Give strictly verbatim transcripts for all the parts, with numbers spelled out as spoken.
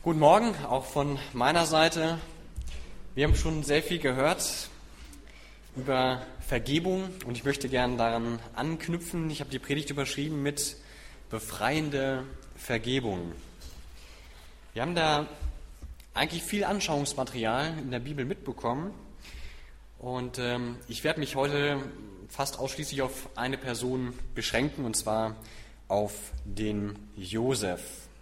Guten Morgen, auch von meiner Seite. Wir haben schon sehr viel gehört über Vergebung und ich möchte gerne daran anknüpfen. Ich habe die Predigt überschrieben mit befreiende Vergebung. Wir haben da eigentlich viel Anschauungsmaterial in der Bibel mitbekommen und ähm, ich werde mich heute fast ausschließlich auf eine Person beschränken, und zwar auf den Josef.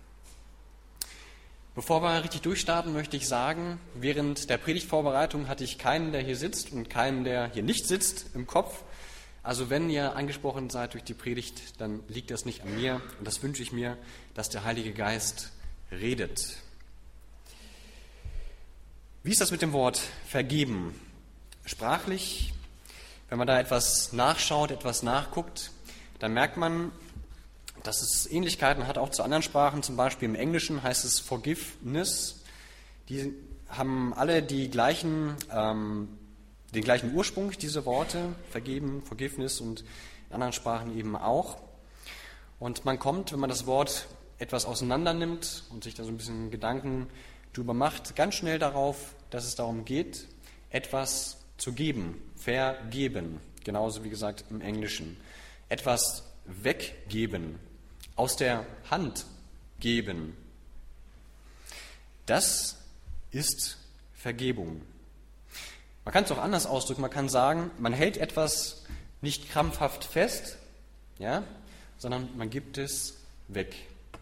Bevor wir richtig durchstarten, möchte ich sagen, während der Predigtvorbereitung hatte ich keinen, der hier sitzt und keinen, der hier nicht sitzt, im Kopf. Also wenn ihr angesprochen seid durch die Predigt, dann liegt das nicht an mir. Und das wünsche ich mir, dass der Heilige Geist redet. Wie ist das mit dem Wort vergeben? Sprachlich, wenn man da etwas nachschaut, etwas nachguckt, dann merkt man, dass es Ähnlichkeiten hat auch zu anderen Sprachen, zum Beispiel im Englischen heißt es Forgiveness. Die haben alle die gleichen, ähm, den gleichen Ursprung, diese Worte, vergeben, Forgiveness, und in anderen Sprachen eben auch. Und man kommt, wenn man das Wort etwas auseinander nimmt und sich da so ein bisschen Gedanken drüber macht, ganz schnell darauf, dass es darum geht, etwas zu geben, vergeben, genauso wie gesagt im Englischen. Etwas weggeben, aus der Hand geben. Das ist Vergebung. Man kann es auch anders ausdrücken. Man kann sagen, man hält etwas nicht krampfhaft fest, ja, sondern man gibt es weg.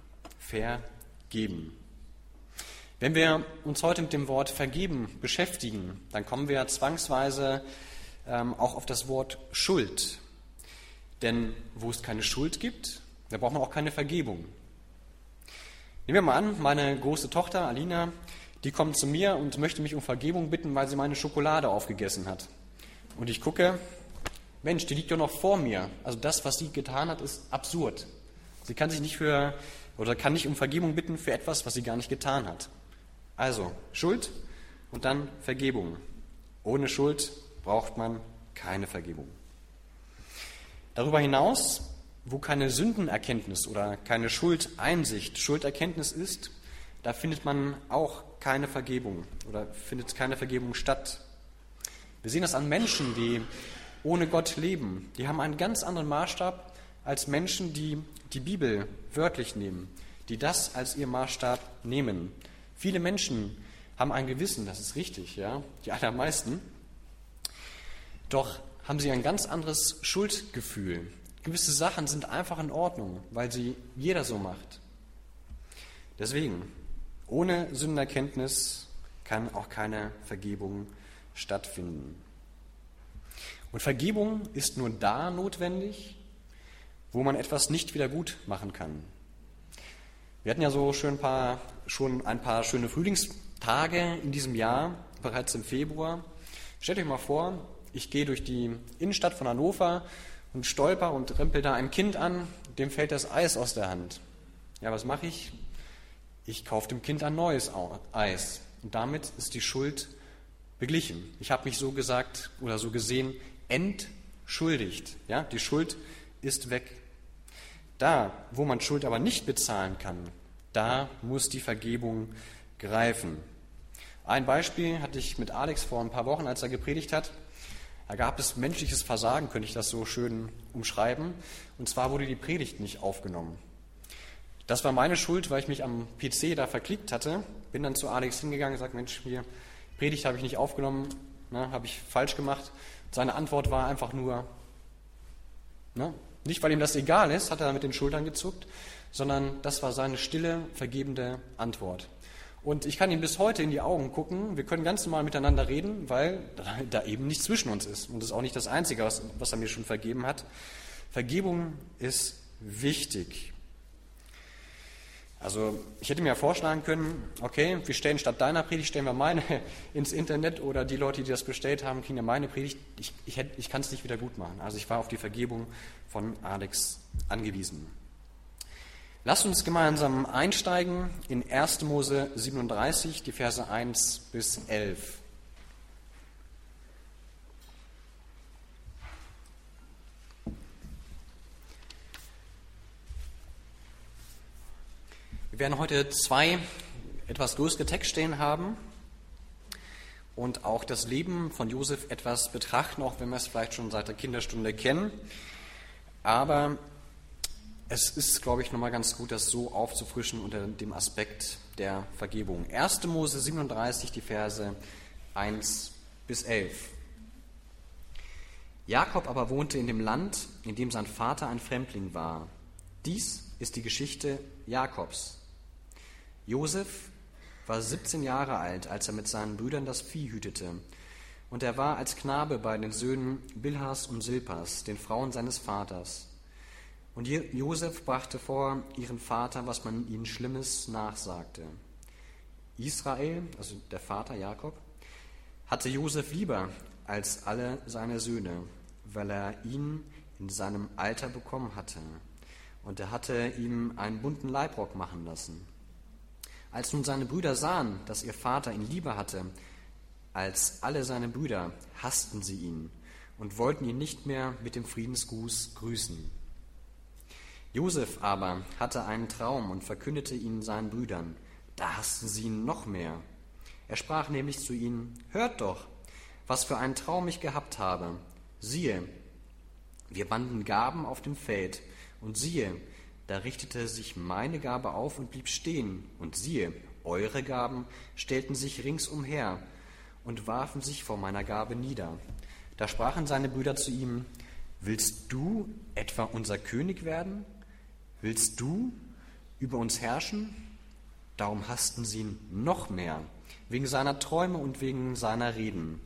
Vergeben. Wenn wir uns heute mit dem Wort vergeben beschäftigen, dann kommen wir zwangsweise ähm, auch auf das Wort Schuld. Denn wo es keine Schuld gibt, da braucht man auch keine Vergebung. Nehmen wir mal an, meine große Tochter Alina, die kommt zu mir und möchte mich um Vergebung bitten, weil sie meine Schokolade aufgegessen hat. Und ich gucke, Mensch, die liegt doch noch vor mir. Also das, was sie getan hat, ist absurd. Sie kann sich nicht für oder kann nicht um Vergebung bitten für etwas, was sie gar nicht getan hat. Also Schuld und dann Vergebung. Ohne Schuld braucht man keine Vergebung. Darüber hinaus, wo keine Sündenerkenntnis oder keine Schuldeinsicht, Schulderkenntnis ist, da findet man auch keine Vergebung oder findet keine Vergebung statt. Wir sehen das an Menschen, die ohne Gott leben. Die haben einen ganz anderen Maßstab als Menschen, die die Bibel wörtlich nehmen, die das als ihr Maßstab nehmen. Viele Menschen haben ein Gewissen, das ist richtig, ja, die allermeisten. Doch haben sie ein ganz anderes Schuldgefühl. Gewisse Sachen sind einfach in Ordnung, weil sie jeder so macht. Deswegen, ohne Sündenerkenntnis kann auch keine Vergebung stattfinden. Und Vergebung ist nur da notwendig, wo man etwas nicht wieder gut machen kann. Wir hatten ja so schön ein paar, schon ein paar schöne Frühlingstage in diesem Jahr, bereits im Februar. Stellt euch mal vor, ich gehe durch die Innenstadt von Hannover und stolper und rempel da ein Kind an, dem fällt das Eis aus der Hand. Ja, was mache ich? Ich kaufe dem Kind ein neues Eis. Und damit ist die Schuld beglichen. Ich habe mich so gesagt oder so gesehen entschuldigt. Ja, die Schuld ist weg. Da, wo man Schuld aber nicht bezahlen kann, da muss die Vergebung greifen. Ein Beispiel hatte ich mit Alex vor ein paar Wochen, als er gepredigt hat. Da gab es menschliches Versagen, könnte ich das so schön umschreiben. Und zwar wurde die Predigt nicht aufgenommen. Das war meine Schuld, weil ich mich am P C da verklickt hatte. Bin dann zu Alex hingegangen und gesagt, Mensch, hier, Predigt habe ich nicht aufgenommen, ne, habe ich falsch gemacht. Seine Antwort war einfach nur, ne, nicht weil ihm das egal ist, hat er mit den Schultern gezuckt, sondern das war seine stille, vergebende Antwort. Und ich kann ihm bis heute in die Augen gucken, wir können ganz normal miteinander reden, weil da eben nichts zwischen uns ist. Und das ist auch nicht das Einzige, was, was er mir schon vergeben hat. Vergebung ist wichtig. Also ich hätte mir ja vorschlagen können, okay, wir stellen statt deiner Predigt, stellen wir meine ins Internet, oder die Leute, die das bestellt haben, kriegen ja meine Predigt. Ich, ich, hätte, ich kann es nicht wieder gut machen. Also ich war auf die Vergebung von Alex angewiesen. Lasst uns gemeinsam einsteigen in erster Mose siebenunddreißig, die Verse eins bis elf. Wir werden heute zwei etwas größere Text stehen haben und auch das Leben von Josef etwas betrachten, auch wenn wir es vielleicht schon seit der Kinderstunde kennen. Aber es ist, glaube ich, nochmal ganz gut, das so aufzufrischen unter dem Aspekt der Vergebung. erster Mose siebenunddreißig, die Verse eins bis elf. Jakob aber wohnte in dem Land, in dem sein Vater ein Fremdling war. Dies ist die Geschichte Jakobs. Josef war siebzehn Jahre alt, als er mit seinen Brüdern das Vieh hütete. Und er war als Knabe bei den Söhnen Bilhas und Silpas, den Frauen seines Vaters. Und Josef brachte vor ihren Vater, was man ihnen Schlimmes nachsagte. Israel, also der Vater Jakob, hatte Josef lieber als alle seine Söhne, weil er ihn in seinem Alter bekommen hatte. Und er hatte ihm einen bunten Leibrock machen lassen. Als nun seine Brüder sahen, dass ihr Vater ihn lieber hatte als alle seine Brüder, hassten sie ihn und wollten ihn nicht mehr mit dem Friedensgruß grüßen. Josef aber hatte einen Traum und verkündete ihn seinen Brüdern. Da hassten sie ihn noch mehr. Er sprach nämlich zu ihnen: Hört doch, was für einen Traum ich gehabt habe. Siehe, wir banden Gaben auf dem Feld, und siehe, da richtete sich meine Gabe auf und blieb stehen, und siehe, eure Gaben stellten sich ringsumher und warfen sich vor meiner Gabe nieder. Da sprachen seine Brüder zu ihm: Willst du etwa unser König werden? Willst du über uns herrschen? Darum hassten sie ihn noch mehr, wegen seiner Träume und wegen seiner Reden.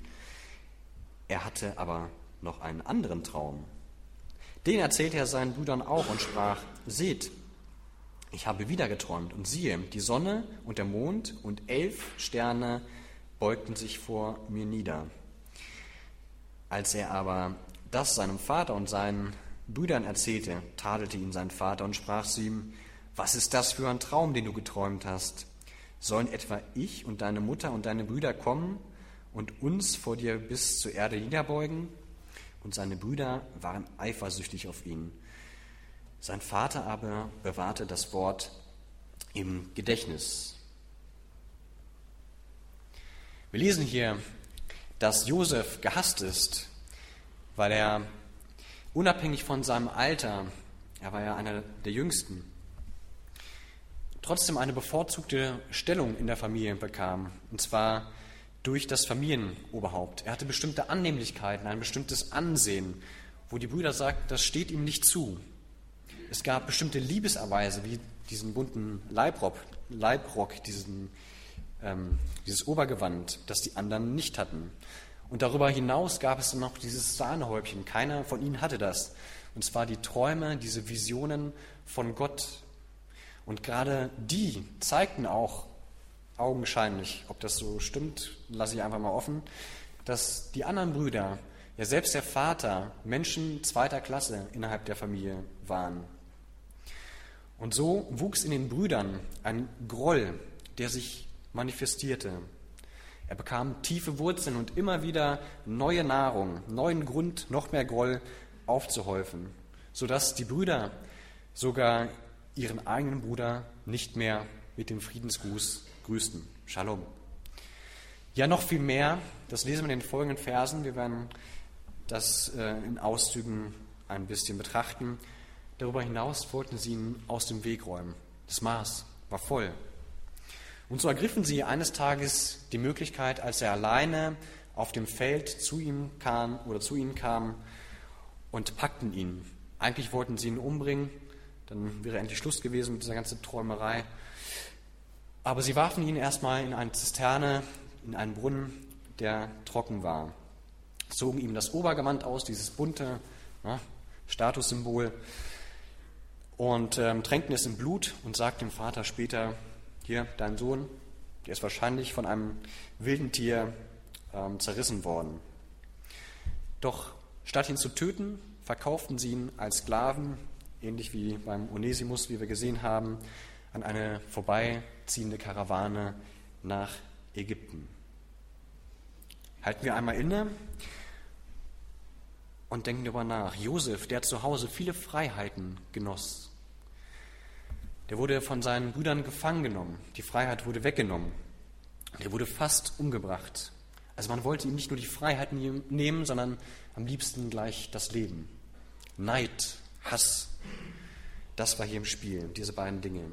Er hatte aber noch einen anderen Traum. Den erzählte er seinen Brüdern auch und sprach: Seht, ich habe wieder geträumt, und siehe, die Sonne und der Mond und elf Sterne beugten sich vor mir nieder. Als er aber das seinem Vater und seinen Brüdern erzählte, tadelte ihn sein Vater und sprach zu ihm: Was ist das für ein Traum, den du geträumt hast? Sollen etwa ich und deine Mutter und deine Brüder kommen und uns vor dir bis zur Erde niederbeugen? Und seine Brüder waren eifersüchtig auf ihn. Sein Vater aber bewahrte das Wort im Gedächtnis. Wir lesen hier, dass Josef gehasst ist, weil er unabhängig von seinem Alter, er war ja einer der Jüngsten, trotzdem eine bevorzugte Stellung in der Familie bekam, und zwar durch das Familienoberhaupt. Er hatte bestimmte Annehmlichkeiten, ein bestimmtes Ansehen, wo die Brüder sagten, das steht ihm nicht zu. Es gab bestimmte Liebeserweise, wie diesen bunten Leibrock, Leibrock diesen, ähm, dieses Obergewand, das die anderen nicht hatten. Und darüber hinaus gab es dann noch dieses Sahnehäubchen. Keiner von ihnen hatte das. Und zwar die Träume, diese Visionen von Gott. Und gerade die zeigten auch augenscheinlich, ob das so stimmt, lasse ich einfach mal offen, dass die anderen Brüder, ja selbst der Vater, Menschen zweiter Klasse innerhalb der Familie waren. Und so wuchs in den Brüdern ein Groll, der sich manifestierte. Er bekam tiefe Wurzeln und immer wieder neue Nahrung, neuen Grund, noch mehr Groll aufzuhäufen, sodass die Brüder sogar ihren eigenen Bruder nicht mehr mit dem Friedensgruß grüßten. Shalom. Ja, noch viel mehr, das lesen wir in den folgenden Versen. Wir werden das äh, in Auszügen ein bisschen betrachten. Darüber hinaus wollten sie ihn aus dem Weg räumen. Das Maß war voll. Und so ergriffen sie eines Tages die Möglichkeit, als er alleine auf dem Feld zu ihm kam oder zu ihnen kam, und packten ihn. Eigentlich wollten sie ihn umbringen, dann wäre endlich Schluss gewesen mit dieser ganzen Träumerei. Aber sie warfen ihn erstmal in eine Zisterne, in einen Brunnen, der trocken war, zogen ihm das Obergewand aus, dieses bunte ja, Statussymbol, und ähm, tränkten es in Blut und sagten dem Vater später: Hier, dein Sohn, der ist wahrscheinlich von einem wilden Tier ähm, zerrissen worden. Doch statt ihn zu töten, verkauften sie ihn als Sklaven, ähnlich wie beim Onesimus, wie wir gesehen haben, an eine vorbeiziehende Karawane nach Ägypten. Halten wir einmal inne und denken darüber nach. Josef, der zu Hause viele Freiheiten genoss, der wurde von seinen Brüdern gefangen genommen. Die Freiheit wurde weggenommen. Er wurde fast umgebracht. Also man wollte ihm nicht nur die Freiheit nehmen, sondern am liebsten gleich das Leben. Neid, Hass, das war hier im Spiel, diese beiden Dinge.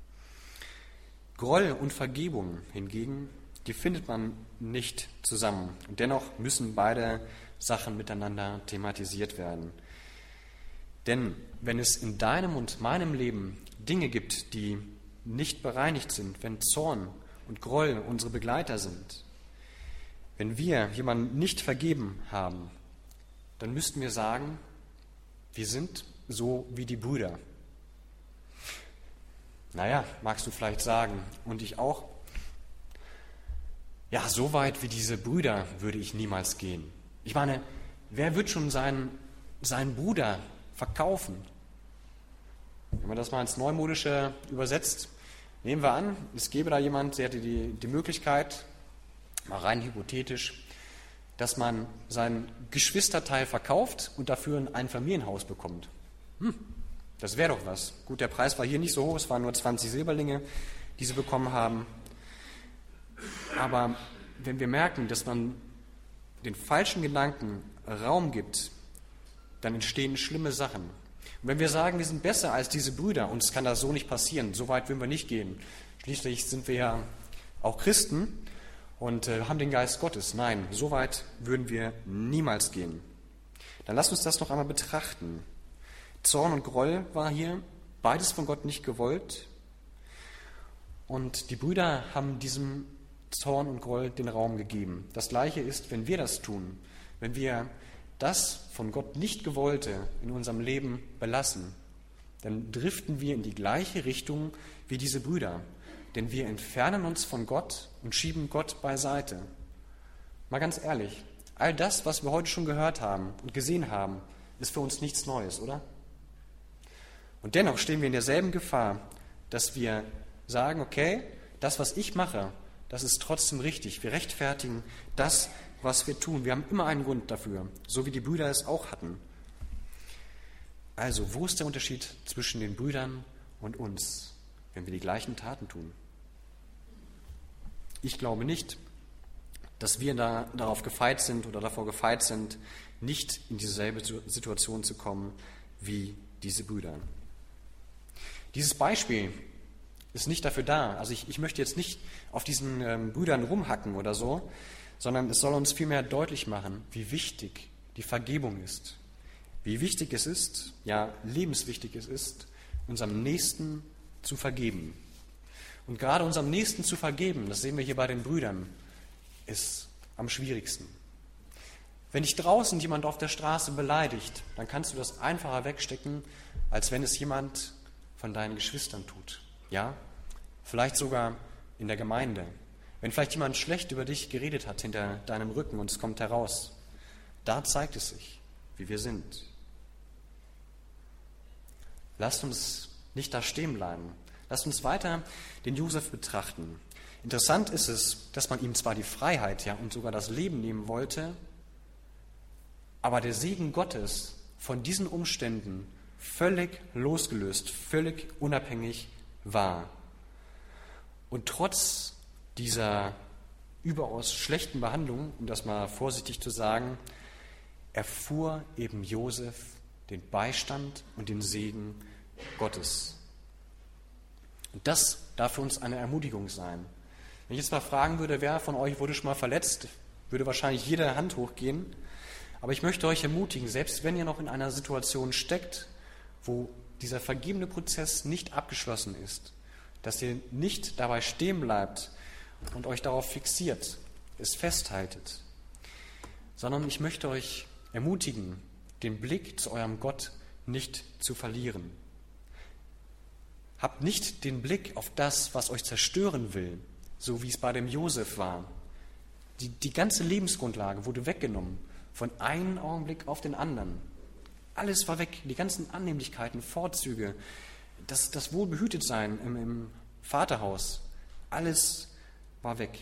Groll und Vergebung hingegen, die findet man nicht zusammen. Und dennoch müssen beide Sachen miteinander thematisiert werden. Denn wenn es in deinem und meinem Leben Dinge gibt, die nicht bereinigt sind, wenn Zorn und Groll unsere Begleiter sind, wenn wir jemanden nicht vergeben haben, dann müssten wir sagen, wir sind so wie die Brüder. Naja, magst du vielleicht sagen, und ich auch. Ja, so weit wie diese Brüder würde ich niemals gehen. Ich meine, wer wird schon seinen, seinen Bruder verkaufen? Wenn man das mal ins Neumodische übersetzt, nehmen wir an, es gäbe da jemand, der hätte die, die Möglichkeit, mal rein hypothetisch, dass man sein Geschwisterteil verkauft und dafür ein Einfamilienhaus bekommt. Hm, das wäre doch was. Gut, der Preis war hier nicht so hoch, es waren nur zwanzig Silberlinge, die sie bekommen haben. Aber wenn wir merken, dass man den falschen Gedanken Raum gibt, dann entstehen schlimme Sachen. Und wenn wir sagen, wir sind besser als diese Brüder, uns kann das so nicht passieren, so weit würden wir nicht gehen. Schließlich sind wir ja auch Christen und äh, haben den Geist Gottes. Nein, so weit würden wir niemals gehen. Dann lasst uns das noch einmal betrachten. Zorn und Groll war hier, beides von Gott nicht gewollt. Und die Brüder haben diesem Zorn und Groll den Raum gegeben. Das Gleiche ist, wenn wir das tun, wenn wir das von Gott nicht Gewollte in unserem Leben belassen, dann driften wir in die gleiche Richtung wie diese Brüder. Denn wir entfernen uns von Gott und schieben Gott beiseite. Mal ganz ehrlich, all das, was wir heute schon gehört haben und gesehen haben, ist für uns nichts Neues, oder? Und dennoch stehen wir in derselben Gefahr, dass wir sagen, okay, das, was ich mache, das ist trotzdem richtig. Wir rechtfertigen das, was wir tun. Wir haben immer einen Grund dafür, so wie die Brüder es auch hatten. Also, wo ist der Unterschied zwischen den Brüdern und uns, wenn wir die gleichen Taten tun? Ich glaube nicht, dass wir da darauf gefeit sind oder davor gefeit sind, nicht in dieselbe Situation zu kommen wie diese Brüder. Dieses Beispiel ist nicht dafür da. Also ich, ich möchte jetzt nicht auf diesen ähm, Brüdern rumhacken oder so, sondern es soll uns vielmehr deutlich machen, wie wichtig die Vergebung ist. Wie wichtig es ist, ja lebenswichtig es ist, unserem Nächsten zu vergeben. Und gerade unserem Nächsten zu vergeben, das sehen wir hier bei den Brüdern, ist am schwierigsten. Wenn dich draußen jemand auf der Straße beleidigt, dann kannst du das einfacher wegstecken, als wenn es jemand von deinen Geschwistern tut. Ja, vielleicht sogar in der Gemeinde. Wenn vielleicht jemand schlecht über dich geredet hat hinter deinem Rücken und es kommt heraus, da zeigt es sich, wie wir sind. Lasst uns nicht da stehen bleiben. Lasst uns weiter den Josef betrachten. Interessant ist es, dass man ihm zwar die Freiheit ja, und sogar das Leben nehmen wollte, aber der Segen Gottes von diesen Umständen völlig losgelöst, völlig unabhängig war. Und trotz dieser überaus schlechten Behandlung, um das mal vorsichtig zu sagen, erfuhr eben Josef den Beistand und den Segen Gottes. Und das darf für uns eine Ermutigung sein. Wenn ich jetzt mal fragen würde, wer von euch wurde schon mal verletzt, würde wahrscheinlich jede Hand hochgehen. Aber ich möchte euch ermutigen, selbst wenn ihr noch in einer Situation steckt, wo dieser vergebene Prozess nicht abgeschlossen ist, dass ihr nicht dabei stehen bleibt und euch darauf fixiert, es festhaltet, sondern ich möchte euch ermutigen, den Blick zu eurem Gott nicht zu verlieren. Habt nicht den Blick auf das, was euch zerstören will, so wie es bei dem Josef war. Die, die ganze Lebensgrundlage wurde weggenommen, von einem Augenblick auf den anderen. Alles war weg, die ganzen Annehmlichkeiten, Vorzüge, das, das Wohlbehütetsein im, im Vaterhaus, alles war weg.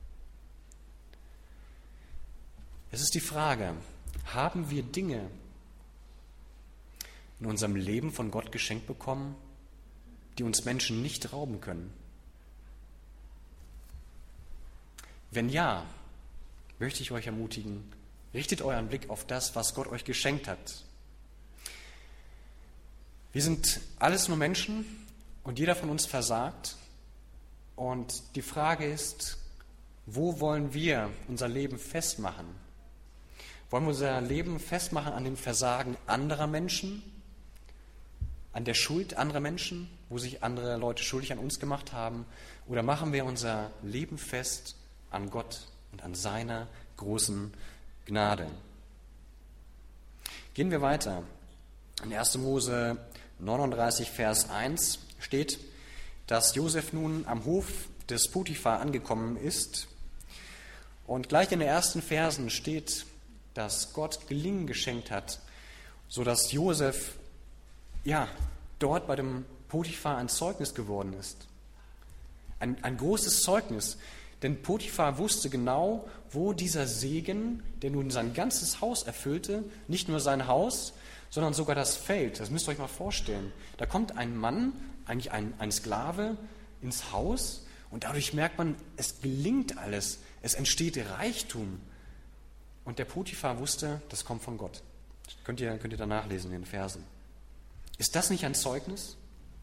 Es ist die Frage, haben wir Dinge in unserem Leben von Gott geschenkt bekommen, die uns Menschen nicht rauben können? Wenn ja, möchte ich euch ermutigen, richtet euren Blick auf das, was Gott euch geschenkt hat. Wir sind alles nur Menschen und jeder von uns versagt. Und die Frage ist, wo wollen wir unser Leben festmachen? Wollen wir unser Leben festmachen an dem Versagen anderer Menschen, an der Schuld anderer Menschen, wo sich andere Leute schuldig an uns gemacht haben? Oder machen wir unser Leben fest an Gott und an seiner großen Gnade? Gehen wir weiter. In erster Mose neununddreißig, Vers eins steht, dass Josef nun am Hof des Potiphar angekommen ist. Und gleich in den ersten Versen steht, dass Gott Gelingen geschenkt hat, sodass Josef ja, dort bei dem Potiphar ein Zeugnis geworden ist. Ein, ein großes Zeugnis, denn Potiphar wusste genau, wo dieser Segen, der nun sein ganzes Haus erfüllte, nicht nur sein Haus, sondern sogar das Feld. Das müsst ihr euch mal vorstellen. Da kommt ein Mann, eigentlich ein, ein Sklave, ins Haus und dadurch merkt man, es gelingt alles. Es entsteht Reichtum. Und der Potiphar wusste, das kommt von Gott. Das könnt ihr, könnt ihr da nachlesen in den Versen. Ist das nicht ein Zeugnis?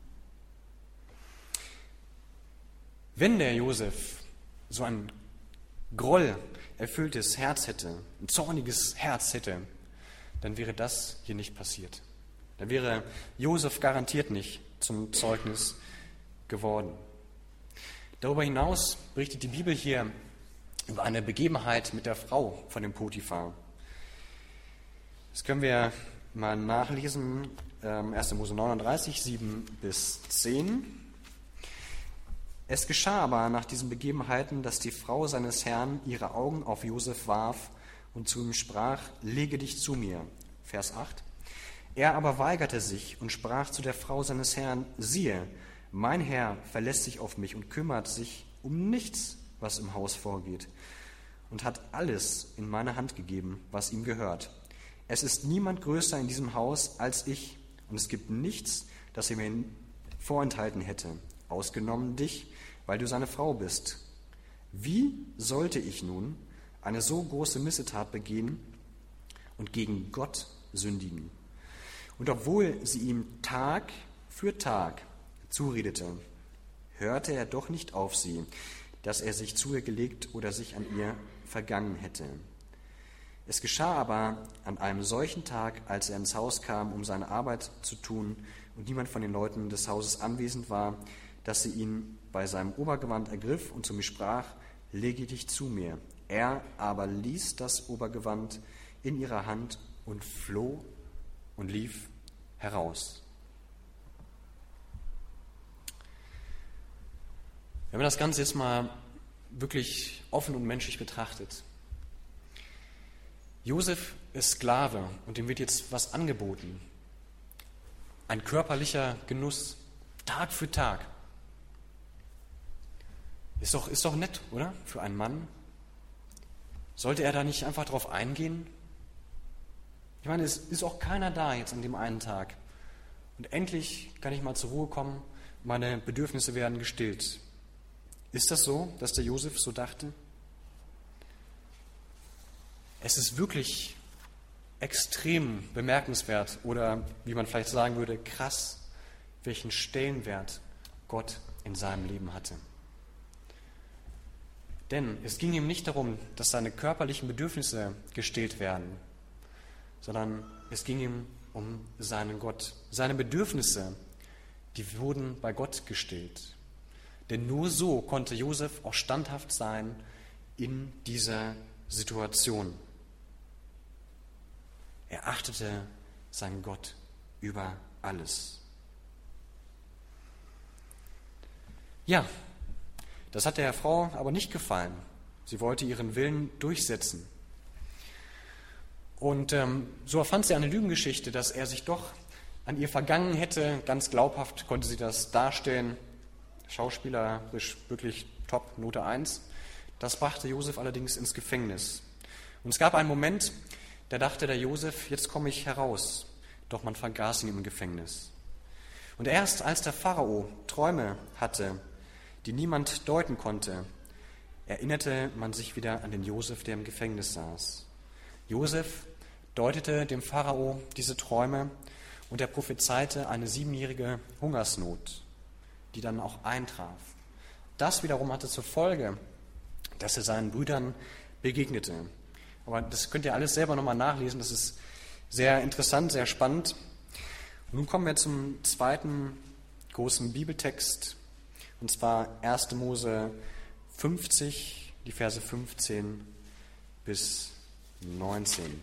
Wenn der Josef so ein grollerfülltes Herz hätte, ein zorniges Herz hätte, dann wäre das hier nicht passiert. Dann wäre Josef garantiert nicht zum Zeugnis geworden. Darüber hinaus berichtet die Bibel hier über eine Begebenheit mit der Frau von dem Potiphar. Das können wir mal nachlesen, erster Mose neununddreißig, sieben bis zehn. Es geschah aber nach diesen Begebenheiten, dass die Frau seines Herrn ihre Augen auf Josef warf und zu ihm sprach, lege dich zu mir. Vers acht. Er aber weigerte sich und sprach zu der Frau seines Herrn, siehe, mein Herr verlässt sich auf mich und kümmert sich um nichts, was im Haus vorgeht, und hat alles in meine Hand gegeben, was ihm gehört. Es ist niemand größer in diesem Haus als ich, und es gibt nichts, das er mir vorenthalten hätte, ausgenommen dich, weil du seine Frau bist. Wie sollte ich nun eine so große Missetat begehen und gegen Gott sündigen? Und obwohl sie ihm Tag für Tag zuredete, hörte er doch nicht auf sie, dass er sich zu ihr gelegt oder sich an ihr vergangen hätte. Es geschah aber an einem solchen Tag, als er ins Haus kam, um seine Arbeit zu tun, und niemand von den Leuten des Hauses anwesend war, dass sie ihn bei seinem Obergewand ergriff und zu mir sprach, lege dich zu mir. Er aber ließ das Obergewand in ihrer Hand und floh und lief heraus. Wenn man das Ganze jetzt mal wirklich offen und menschlich betrachtet. Josef ist Sklave und ihm wird jetzt was angeboten. Ein körperlicher Genuss, Tag für Tag. Ist doch, ist doch nett, oder? Für einen Mann. Sollte er da nicht einfach drauf eingehen? Ich meine, es ist auch keiner da jetzt an dem einen Tag. Und endlich kann ich mal zur Ruhe kommen, meine Bedürfnisse werden gestillt. Ist das so, dass der Josef so dachte? Es ist wirklich extrem bemerkenswert oder, wie man vielleicht sagen würde, krass, welchen Stellenwert Gott in seinem Leben hatte. Denn es ging ihm nicht darum, dass seine körperlichen Bedürfnisse gestillt werden, sondern es ging ihm um seinen Gott. Seine Bedürfnisse, die wurden bei Gott gestillt. Denn nur so konnte Josef auch standhaft sein in dieser Situation. Er achtete seinen Gott über alles. Ja, das hat der Frau aber nicht gefallen. Sie wollte ihren Willen durchsetzen. Und ähm, so erfand sie eine Lügengeschichte, dass er sich doch an ihr vergangen hätte. Ganz glaubhaft konnte sie das darstellen. Schauspielerisch wirklich top, Note eins. Das brachte Josef allerdings ins Gefängnis. Und es gab einen Moment, da dachte der Josef, jetzt komme ich heraus. Doch man vergaß ihn im Gefängnis. Und erst als der Pharao Träume hatte, die niemand deuten konnte, erinnerte man sich wieder an den Josef, der im Gefängnis saß. Josef deutete dem Pharao diese Träume und er prophezeite eine siebenjährige Hungersnot, die dann auch eintraf. Das wiederum hatte zur Folge, dass er seinen Brüdern begegnete. Aber das könnt ihr alles selber nochmal nachlesen, das ist sehr interessant, sehr spannend. Und nun kommen wir zum zweiten großen Bibeltext, und zwar erster Mose fünfzig, die Verse fünfzehn bis neunzehn.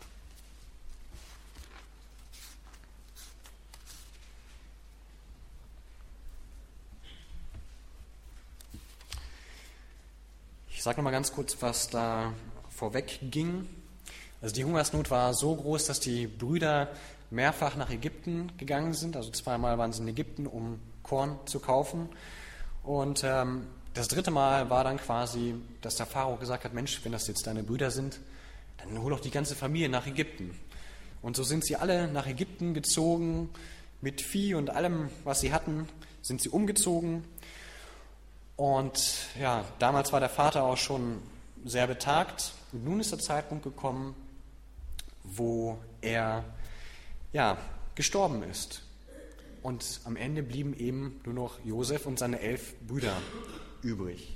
Ich sage noch mal ganz kurz, was da vorweg ging. Also die Hungersnot war so groß, dass die Brüder mehrfach nach Ägypten gegangen sind. Also zweimal waren sie in Ägypten, um Korn zu kaufen. Und ähm, das dritte Mal war dann quasi, dass der Pharao gesagt hat, Mensch, wenn das jetzt deine Brüder sind, dann hol doch die ganze Familie nach Ägypten. Und so sind sie alle nach Ägypten gezogen, mit Vieh und allem, was sie hatten, sind sie umgezogen. Und ja, damals war der Vater auch schon sehr betagt. Und nun ist der Zeitpunkt gekommen, wo er ja, gestorben ist. Und am Ende blieben eben nur noch Josef und seine elf Brüder übrig.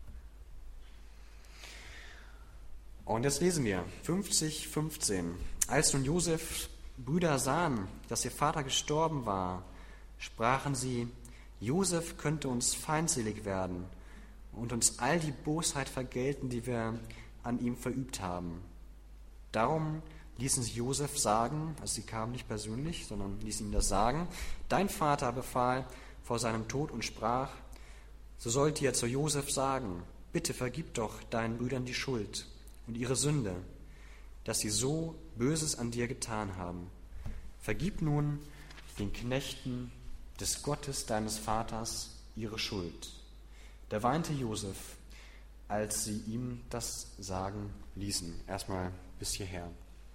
Und jetzt lesen wir fünfzig, fünfzehn. Als nun Josefs Brüder sahen, dass ihr Vater gestorben war, sprachen sie, Josef könnte uns feindselig werden und uns all die Bosheit vergelten, die wir an ihm verübt haben. Darum ließen sie Josef sagen, also sie kamen nicht persönlich, sondern ließen ihm das sagen, dein Vater befahl vor seinem Tod und sprach, so sollt ihr zu Josef sagen, bitte vergib doch deinen Brüdern die Schuld und ihre Sünde, dass sie so Böses an dir getan haben. Vergib nun den Knechten des Gottes deines Vaters ihre Schuld. Da weinte Josef, als sie ihm das sagen ließen. Erstmal bis hierher.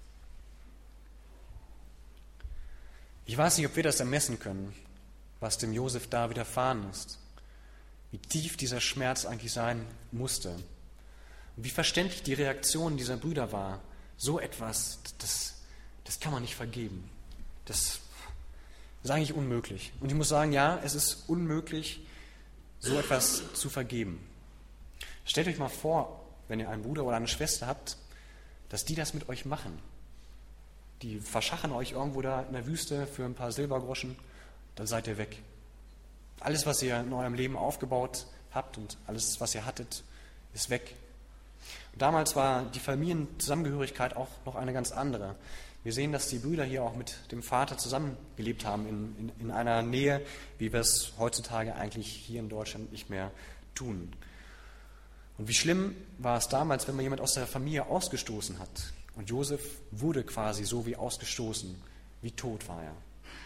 Ich weiß nicht, ob wir das ermessen können, was dem Josef da widerfahren ist. Wie tief dieser Schmerz eigentlich sein musste. Und wie verständlich die Reaktion dieser Brüder war. So etwas, das, das kann man nicht vergeben. Das ist eigentlich unmöglich. Und ich muss sagen, ja, es ist unmöglich, so etwas zu vergeben. Stellt euch mal vor, wenn ihr einen Bruder oder eine Schwester habt, dass die das mit euch machen. Die verschachern euch irgendwo da in der Wüste für ein paar Silbergroschen, dann seid ihr weg. Alles, was ihr in eurem Leben aufgebaut habt und alles, was ihr hattet, ist weg. Und damals war die Familienzusammengehörigkeit auch noch eine ganz andere. Wir sehen, dass die Brüder hier auch mit dem Vater zusammengelebt haben, in, in, in einer Nähe, wie wir es heutzutage eigentlich hier in Deutschland nicht mehr tun. Und wie schlimm war es damals, wenn man jemand aus der Familie ausgestoßen hat. Und Josef wurde quasi so wie ausgestoßen, wie tot war er.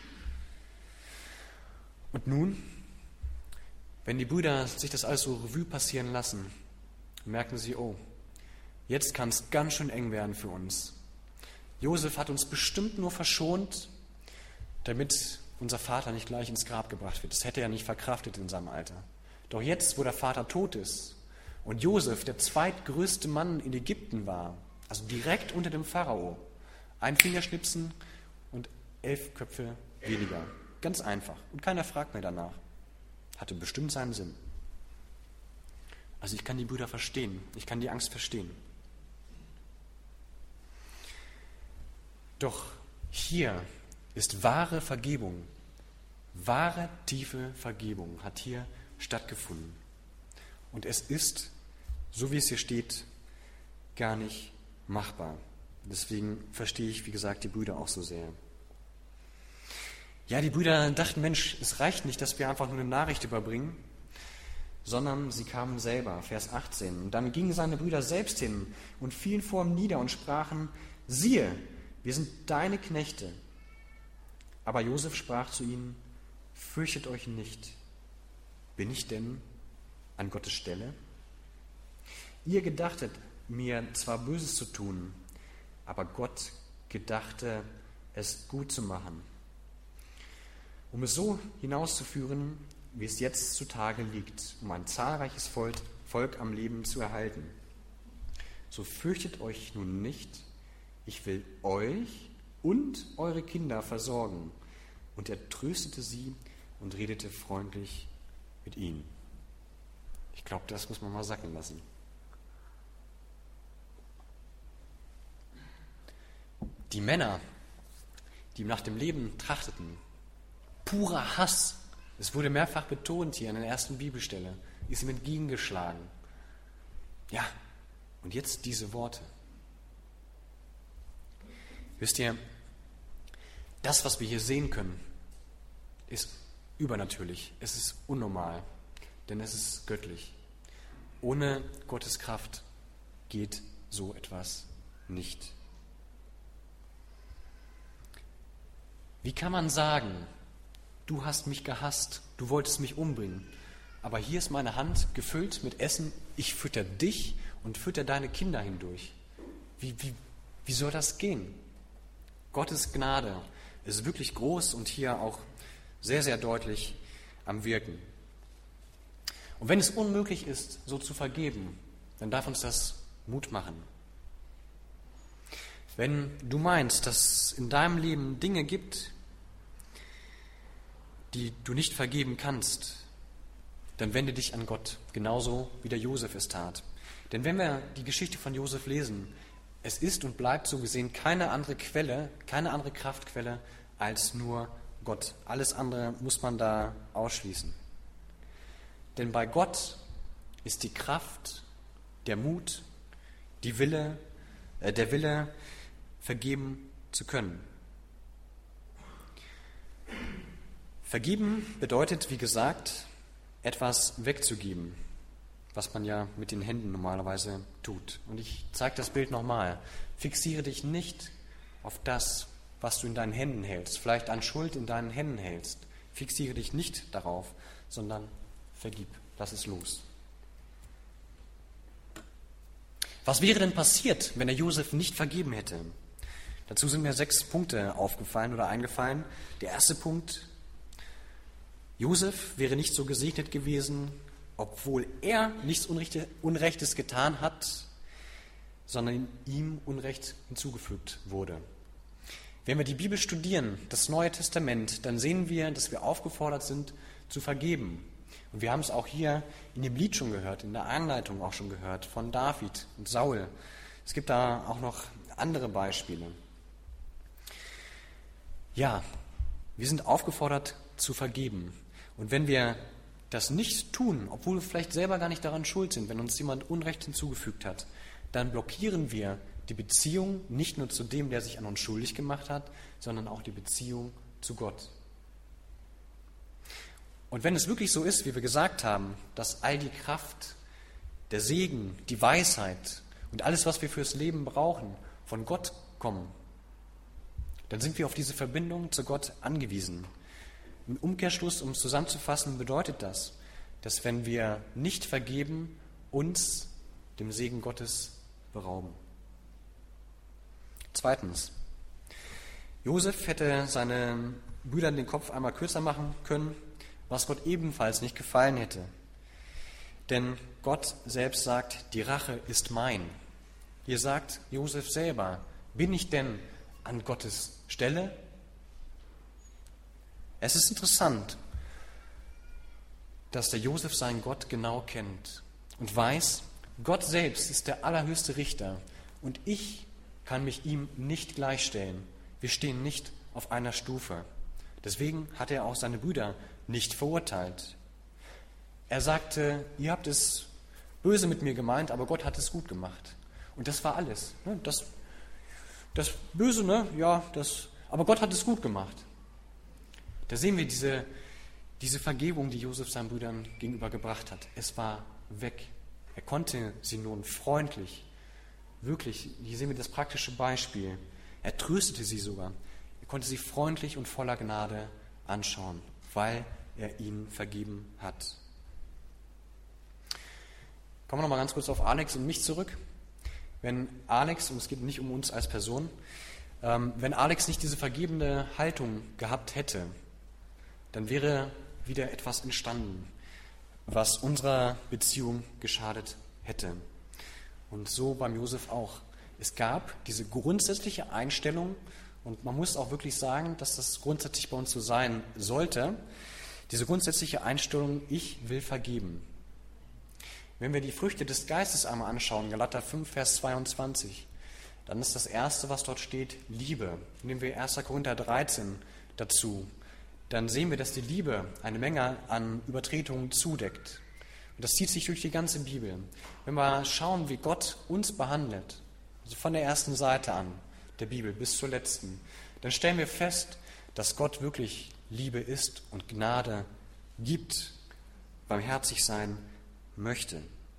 Und nun, wenn die Brüder sich das alles so Revue passieren lassen, merken sie, oh, jetzt kann es ganz schön eng werden für uns. Josef hat uns bestimmt nur verschont, damit unser Vater nicht gleich ins Grab gebracht wird. Das hätte er nicht verkraftet in seinem Alter. Doch jetzt, wo der Vater tot ist und Josef der zweitgrößte Mann in Ägypten war, also direkt unter dem Pharao, ein Fingerschnipsen und elf Köpfe weniger. Ganz einfach. Und keiner fragt mehr danach. Hatte bestimmt seinen Sinn. Also ich kann die Brüder verstehen. Ich kann die Angst verstehen. Doch hier ist wahre Vergebung, wahre tiefe Vergebung hat hier stattgefunden. Und es ist, so wie es hier steht, gar nicht machbar. Deswegen verstehe ich, wie gesagt, die Brüder auch so sehr. Ja, die Brüder dachten, Mensch, es reicht nicht, dass wir einfach nur eine Nachricht überbringen, sondern sie kamen selber, Vers achtzehn. Und dann gingen seine Brüder selbst hin und fielen vor ihm nieder und sprachen, siehe, wir sind deine Knechte. Aber Josef sprach zu ihnen, fürchtet euch nicht. Bin ich denn an Gottes Stelle? Ihr gedachtet, mir zwar Böses zu tun, aber Gott gedachte, es gut zu machen. um es so hinauszuführen, wie es jetzt zutage liegt, um ein zahlreiches Volk, Volk am Leben zu erhalten. So fürchtet euch nun nicht, ich will euch und eure Kinder versorgen. Und er tröstete sie und redete freundlich mit ihnen. Ich glaube, das muss man mal sacken lassen. Die Männer, die nach dem Leben trachteten, purer Hass, es wurde mehrfach betont hier an der ersten Bibelstelle, ist ihm entgegengeschlagen. Ja, und jetzt diese Worte. Wisst ihr, das, was wir hier sehen können, ist übernatürlich. Es ist unnormal, denn es ist göttlich. Ohne Gottes Kraft geht so etwas nicht. Wie kann man sagen, du hast mich gehasst, du wolltest mich umbringen, aber hier ist meine Hand gefüllt mit Essen, ich fütter dich und fütter deine Kinder hindurch. Wie, wie, wie soll das gehen? Gottes Gnade ist wirklich groß und hier auch sehr, sehr deutlich am Wirken. Und wenn es unmöglich ist, so zu vergeben, dann darf uns das Mut machen. Wenn du meinst, dass es in deinem Leben Dinge gibt, die du nicht vergeben kannst, dann wende dich an Gott, genauso wie der Josef es tat. Denn wenn wir die Geschichte von Josef lesen, es ist und bleibt so gesehen keine andere Quelle, keine andere Kraftquelle als nur Gott. Alles andere muss man da ausschließen. Denn bei Gott ist die Kraft, der Mut, die Wille, äh, der Wille, vergeben zu können. Vergeben bedeutet, wie gesagt, etwas wegzugeben, was man ja mit den Händen normalerweise tut. Und ich zeige das Bild nochmal. Fixiere dich nicht auf das, was du in deinen Händen hältst, vielleicht an Schuld in deinen Händen hältst. Fixiere dich nicht darauf, sondern vergib. Lass es los. Was wäre denn passiert, wenn der Josef nicht vergeben hätte? Dazu sind mir sechs Punkte aufgefallen oder eingefallen. Der erste Punkt: Josef wäre nicht so gesegnet gewesen, obwohl er nichts Unrechtes getan hat, sondern ihm Unrecht hinzugefügt wurde. Wenn wir die Bibel studieren, das Neue Testament, dann sehen wir, dass wir aufgefordert sind, zu vergeben. Und wir haben es auch hier in dem Lied schon gehört, in der Einleitung auch schon gehört, von David und Saul. Es gibt da auch noch andere Beispiele. Ja, wir sind aufgefordert zu vergeben. Und wenn wir das nicht tun, obwohl wir vielleicht selber gar nicht daran schuld sind, wenn uns jemand Unrecht hinzugefügt hat, dann blockieren wir die Beziehung nicht nur zu dem, der sich an uns schuldig gemacht hat, sondern auch die Beziehung zu Gott. Und wenn es wirklich so ist, wie wir gesagt haben, dass all die Kraft, der Segen, die Weisheit und alles, was wir fürs Leben brauchen, von Gott kommen, dann sind wir auf diese Verbindung zu Gott angewiesen. Im Umkehrschluss, um es zusammenzufassen, bedeutet das, dass wenn wir nicht vergeben, uns dem Segen Gottes berauben. Zweitens, Josef hätte seinen Brüdern den Kopf einmal kürzer machen können, was Gott ebenfalls nicht gefallen hätte. Denn Gott selbst sagt, die Rache ist mein. Hier sagt Josef selber, bin ich denn an Gottes Stelle? Es ist interessant, dass der Josef seinen Gott genau kennt und weiß, Gott selbst ist der allerhöchste Richter und ich kann mich ihm nicht gleichstellen. Wir stehen nicht auf einer Stufe. Deswegen hat er auch seine Brüder nicht verurteilt. Er sagte, ihr habt es böse mit mir gemeint, aber Gott hat es gut gemacht. Und das war alles. Das, das Böse, ne? Ja, das, aber Gott hat es gut gemacht. Da sehen wir diese, diese Vergebung, die Josef seinen Brüdern gegenüber gebracht hat. Es war weg. Er konnte sie nun freundlich, wirklich, hier sehen wir das praktische Beispiel, er tröstete sie sogar. Er konnte sie freundlich und voller Gnade anschauen, weil er ihnen vergeben hat. Kommen wir noch mal ganz kurz auf Alex und mich zurück. Wenn Alex, und es geht nicht um uns als Person, ähm, wenn Alex nicht diese vergebende Haltung gehabt hätte, dann wäre wieder etwas entstanden, was unserer Beziehung geschadet hätte. Und so beim Josef auch. Es gab diese grundsätzliche Einstellung, und man muss auch wirklich sagen, dass das grundsätzlich bei uns so sein sollte, diese grundsätzliche Einstellung, ich will vergeben. Wenn wir die Früchte des Geistes einmal anschauen, Galater fünf, Vers zweiundzwanzig, dann ist das Erste, was dort steht, Liebe. Nehmen wir erster Korinther dreizehn dazu, dann sehen wir, dass die Liebe eine Menge an Übertretungen zudeckt. Und das zieht sich durch die ganze Bibel. Wenn wir schauen, wie Gott uns behandelt, also von der ersten Seite an der Bibel bis zur letzten, dann stellen wir fest, dass Gott wirklich Liebe ist und Gnade gibt, barmherzig sein möchte.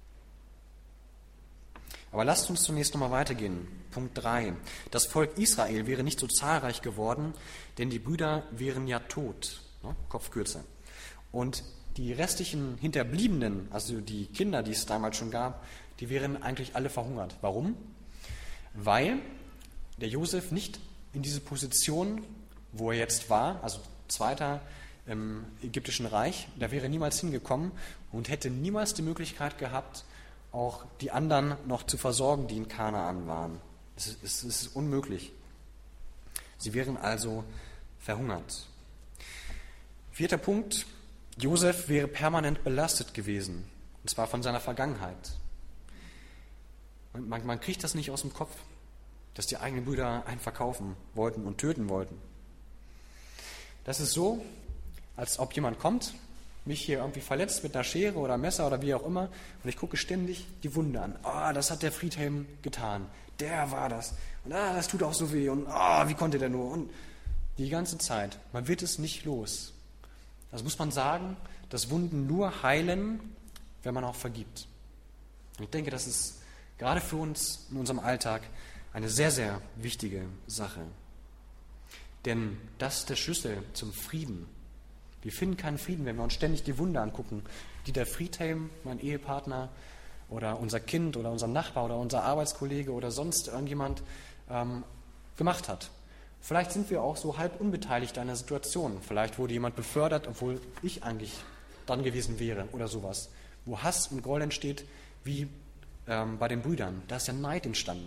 Aber lasst uns zunächst nochmal weitergehen. Punkt drei. Das Volk Israel wäre nicht so zahlreich geworden, denn die Brüder wären ja tot. Ne? Kopfkürze. Und die restlichen Hinterbliebenen, also die Kinder, die es damals schon gab, die wären eigentlich alle verhungert. Warum? Weil der Josef nicht in diese Position, wo er jetzt war, also Zweiter im ägyptischen Reich, da wäre niemals hingekommen und hätte niemals die Möglichkeit gehabt, auch die anderen noch zu versorgen, die in Kanaan waren. Es ist, es ist unmöglich. Sie wären also verhungert. Vierter Punkt. Josef wäre permanent belastet gewesen, und zwar von seiner Vergangenheit. Man, man kriegt das nicht aus dem Kopf, dass die eigenen Brüder einen verkaufen wollten und töten wollten. Das ist so, als ob jemand kommt, mich hier irgendwie verletzt mit einer Schere oder Messer oder wie auch immer, und ich gucke ständig die Wunde an. Ah, oh, das hat der Friedhelm getan. Der war das. Und ah, das tut auch so weh. Und ah, oh, wie konnte der nur? Und die ganze Zeit. Man wird es nicht los. Also muss man sagen, dass Wunden nur heilen, wenn man auch vergibt. Und ich denke, das ist gerade für uns in unserem Alltag eine sehr, sehr wichtige Sache. Denn das ist der Schlüssel zum Frieden. Wir finden keinen Frieden, wenn wir uns ständig die Wunde angucken, die der Friedhelm, mein Ehepartner oder unser Kind oder unser Nachbar oder unser Arbeitskollege oder sonst irgendjemand ähm, gemacht hat. Vielleicht sind wir auch so halb unbeteiligt an der Situation. Vielleicht wurde jemand befördert, obwohl ich eigentlich dran gewesen wäre oder sowas. Wo Hass und Groll entsteht, wie ähm, bei den Brüdern. Da ist ja Neid entstanden.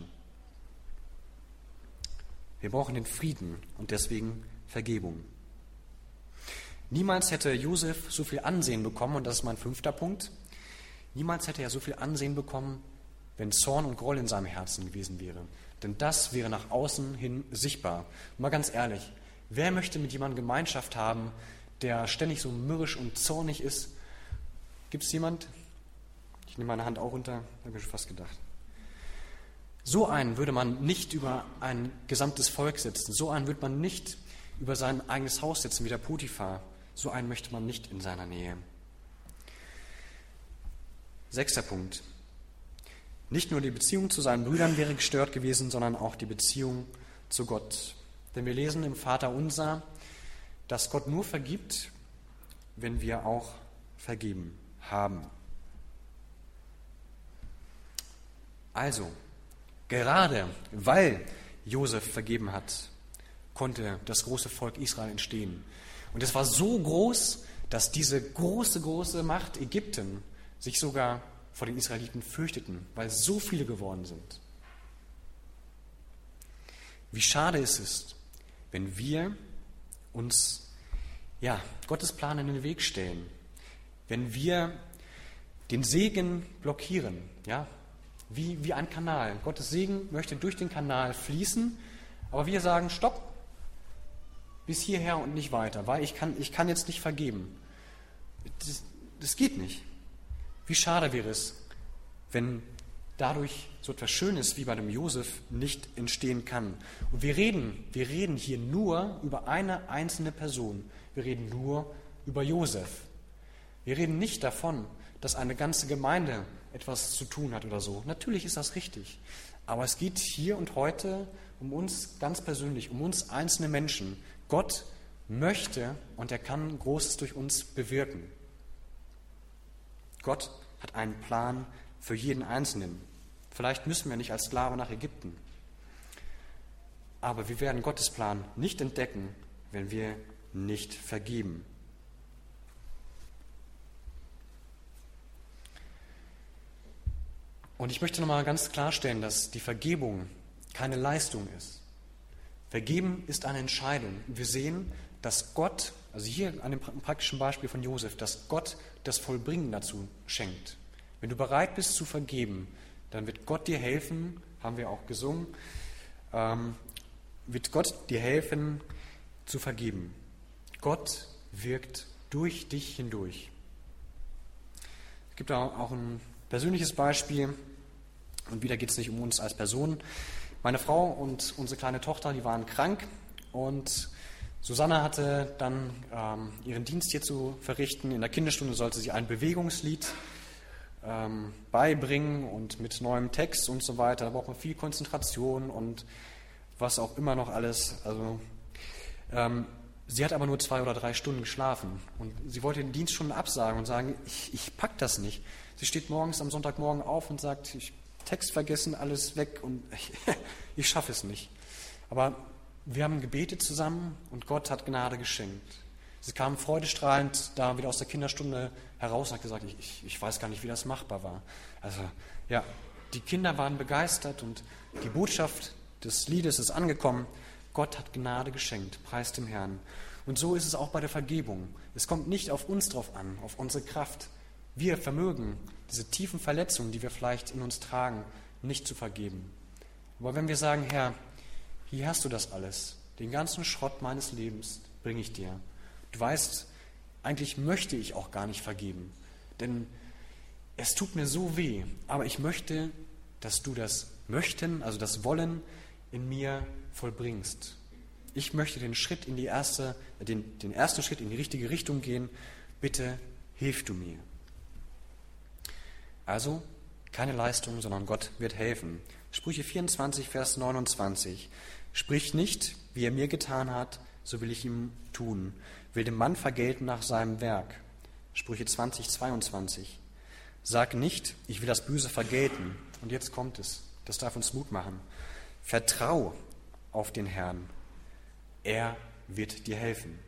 Wir brauchen den Frieden und deswegen Vergebung. Niemals hätte Josef so viel Ansehen bekommen, und das ist mein fünfter Punkt, niemals hätte er so viel Ansehen bekommen, wenn Zorn und Groll in seinem Herzen gewesen wäre. Denn das wäre nach außen hin sichtbar. Und mal ganz ehrlich, wer möchte mit jemandem Gemeinschaft haben, der ständig so mürrisch und zornig ist? Gibt es jemand? Ich nehme meine Hand auch runter, habe mir schon fast gedacht. So einen würde man nicht über ein gesamtes Volk setzen. So einen würde man nicht über sein eigenes Haus setzen wie der Potiphar. So einen möchte man nicht in seiner Nähe. Sechster Punkt. Nicht nur die Beziehung zu seinen Brüdern wäre gestört gewesen, sondern auch die Beziehung zu Gott. Denn wir lesen im Vater Unser, dass Gott nur vergibt, wenn wir auch vergeben haben. Also, gerade weil Josef vergeben hat, konnte das große Volk Israel entstehen. Und es war so groß, dass diese große, große Macht Ägypten sich sogar vor den Israeliten fürchteten, weil so viele geworden sind. Wie schade ist es, wenn wir uns ja, Gottes Plan in den Weg stellen, wenn wir den Segen blockieren, ja, wie, wie ein Kanal. Gottes Segen möchte durch den Kanal fließen, aber wir sagen, stopp, bis hierher und nicht weiter, weil ich kann, ich kann jetzt nicht vergeben. Das, das geht nicht. Wie schade wäre es, wenn dadurch so etwas Schönes wie bei dem Josef nicht entstehen kann. Und wir reden, wir reden hier nur über eine einzelne Person. Wir reden nur über Josef. Wir reden nicht davon, dass eine ganze Gemeinde etwas zu tun hat oder so. Natürlich ist das richtig. Aber es geht hier und heute um uns ganz persönlich, um uns einzelne Menschen. Gott möchte und er kann Großes durch uns bewirken. Gott hat einen Plan für jeden Einzelnen. Vielleicht müssen wir nicht als Sklave nach Ägypten. Aber wir werden Gottes Plan nicht entdecken, wenn wir nicht vergeben. Und ich möchte nochmal ganz klarstellen, dass die Vergebung keine Leistung ist. Vergeben ist eine Entscheidung. Wir sehen, dass Gott, also hier an dem praktischen Beispiel von Josef, dass Gott das Vollbringen dazu schenkt. Wenn du bereit bist zu vergeben, dann wird Gott dir helfen, haben wir auch gesungen, ähm, wird Gott dir helfen zu vergeben. Gott wirkt durch dich hindurch. Es gibt auch ein persönliches Beispiel, und wieder geht es nicht um uns als Person. Meine Frau und unsere kleine Tochter, die waren krank, und Susanne hatte dann ähm, ihren Dienst hier zu verrichten. In der Kinderstunde sollte sie ein Bewegungslied ähm, beibringen und mit neuem Text und so weiter. Da braucht man viel Konzentration und was auch immer noch alles. Also ähm, sie hat aber nur zwei oder drei Stunden geschlafen und sie wollte den Dienst schon absagen und sagen, ich, ich pack das nicht. Sie steht morgens am Sonntagmorgen auf und sagt, ich Text vergessen, alles weg und ich, ich schaffe es nicht. Aber wir haben gebetet zusammen und Gott hat Gnade geschenkt. Sie kam freudestrahlend da wieder aus der Kinderstunde heraus und hat gesagt, ich, ich, ich weiß gar nicht, wie das machbar war. Also ja, die Kinder waren begeistert und die Botschaft des Liedes ist angekommen. Gott hat Gnade geschenkt, preist dem Herrn. Und so ist es auch bei der Vergebung. Es kommt nicht auf uns drauf an, auf unsere Kraft. Wir vermögen diese tiefen Verletzungen, die wir vielleicht in uns tragen, nicht zu vergeben. Aber wenn wir sagen, Herr, hier hast du das alles, den ganzen Schrott meines Lebens bringe ich dir. Du weißt, eigentlich möchte ich auch gar nicht vergeben, denn es tut mir so weh, aber ich möchte, dass du das Möchten, also das Wollen in mir vollbringst. Ich möchte den Schritt in die erste, den, den ersten Schritt in die richtige Richtung gehen. Bitte hilf du mir. Also keine Leistung, sondern Gott wird helfen. Sprüche vierundzwanzig, Vers neunundzwanzig. Sprich nicht, wie er mir getan hat, so will ich ihm tun. Will dem Mann vergelten nach seinem Werk. Sprüche zwanzig, zweiundzwanzig. Sag nicht, ich will das Böse vergelten. Und jetzt kommt es. Das darf uns Mut machen. Vertrau auf den Herrn. Er wird dir helfen.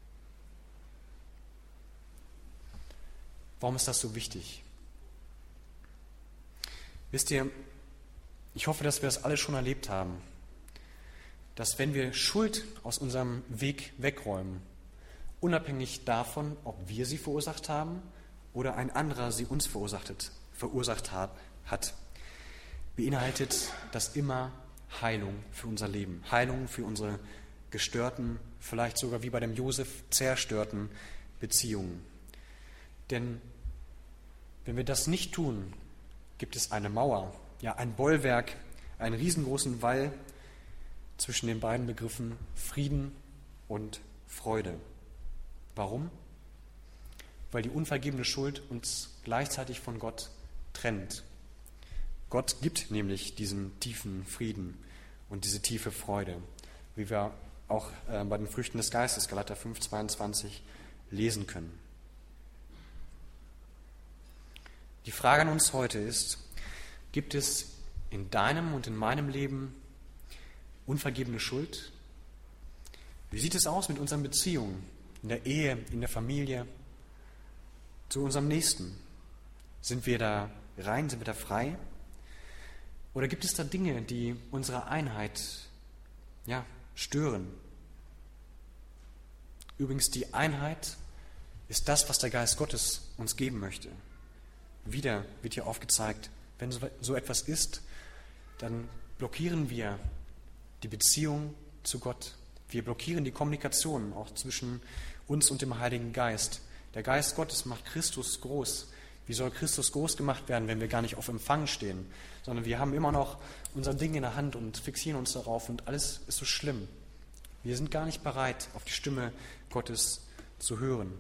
Warum ist das so wichtig? Wisst ihr, ich hoffe, dass wir das alle schon erlebt haben, dass wenn wir Schuld aus unserem Weg wegräumen, unabhängig davon, ob wir sie verursacht haben oder ein anderer sie uns verursacht, verursacht hat, beinhaltet das immer Heilung für unser Leben, Heilung für unsere gestörten, vielleicht sogar wie bei dem Josef zerstörten Beziehungen. Denn wenn wir das nicht tun, gibt es eine Mauer, ja ein Bollwerk, einen riesengroßen Wall zwischen den beiden Begriffen Frieden und Freude. Warum? Weil die unvergebene Schuld uns gleichzeitig von Gott trennt. Gott gibt nämlich diesen tiefen Frieden und diese tiefe Freude, wie wir auch äh, bei den Früchten des Geistes, Galater fünf, zweiundzwanzig, lesen können. Die Frage an uns heute ist, gibt es in deinem und in meinem Leben unvergebene Schuld? Wie sieht es aus mit unseren Beziehungen, in der Ehe, in der Familie, zu unserem Nächsten? Sind wir da rein, sind wir da frei? Oder gibt es da Dinge, die unsere Einheit ja, stören? Übrigens, die Einheit ist das, was der Geist Gottes uns geben möchte. Wieder wird hier aufgezeigt, wenn so etwas ist, dann blockieren wir die Beziehung zu Gott. Wir blockieren die Kommunikation auch zwischen uns und dem Heiligen Geist. Der Geist Gottes macht Christus groß. Wie soll Christus groß gemacht werden, wenn wir gar nicht auf Empfang stehen? Sondern wir haben immer noch unser Ding in der Hand und fixieren uns darauf und alles ist so schlimm. Wir sind gar nicht bereit, auf die Stimme Gottes zu hören.